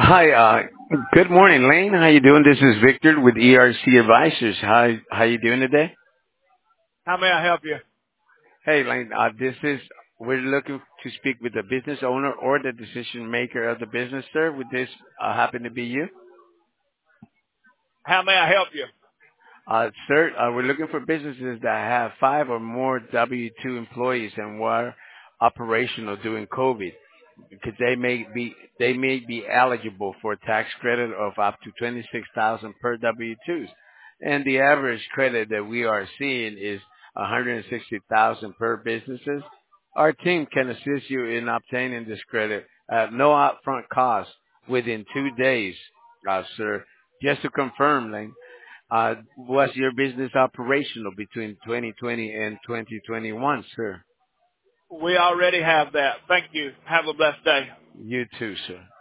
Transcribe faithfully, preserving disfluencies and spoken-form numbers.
Hi, uh, good morning, Lane. How you doing? This is Victor with E R C Advisors. How how you doing today? How may I help you? Hey, Lane. Uh, this is we're looking to speak with the business owner or the decision maker of the business, sir. Would this uh, happen to be you? How may I help you? Uh, sir, uh, we're looking for businesses that have five or more W two employees and were operational during COVID, because they may be they may be eligible for a tax credit of up to twenty-six thousand per W twos, and the average credit that we are seeing is one hundred sixty thousand per businesses. Our team can assist you in obtaining this credit at no upfront cost within two days, uh, sir. Just to confirm, Lane, uh, was your business operational between twenty twenty and twenty twenty-one, sir? We already have that. Thank you. Have a blessed day. You too, sir.